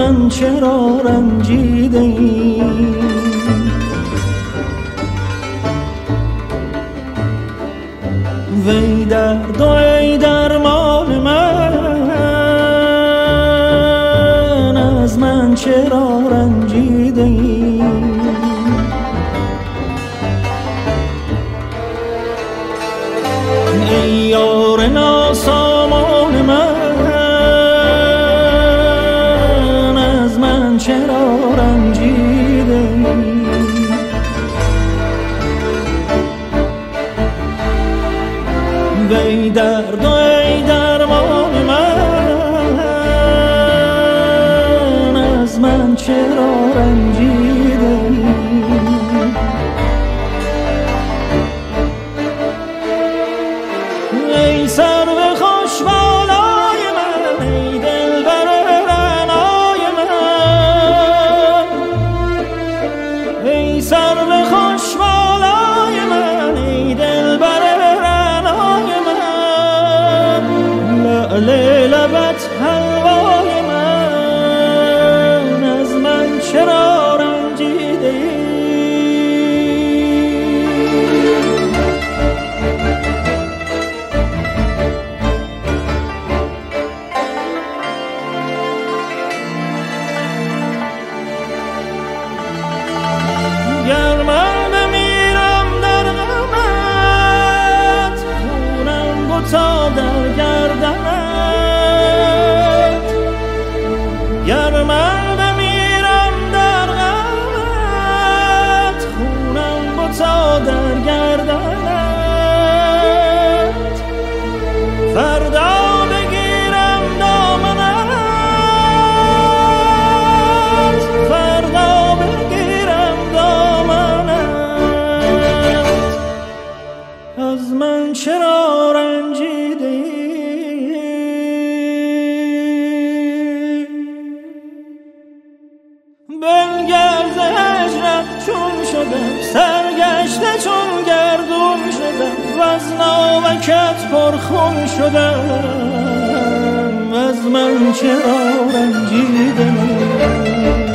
من چرا رنجیده ای؟ وی درد و ای درمان من، از من چرا رنجیده ای؟ ای یار ناسامان من، از من چرا رنجیده ای؟ وی درد و ای درمان من، از من چرا رنجیده ای؟ ای سرو خوش بالای من، ای دلبر رعنای من، ای سرو خوش بالای من، ای دلبر رعنای من، لعل لبت حلوای من، از من چرا رنجیده ای؟ گر من بمیرم در غمت، خونم بتا در گردنت. گر من بمیرم در غمت، خونم بتا در گردنت. فردا بگیرم دامنت، فردا بگیرم دامنت، از من چرا رنجیده ای؟ بنگر ز هجرت چون شدم، سرگشته چون گردون شدم، وز ناوکت پرخون شدم، از من چرا رنجیده ای؟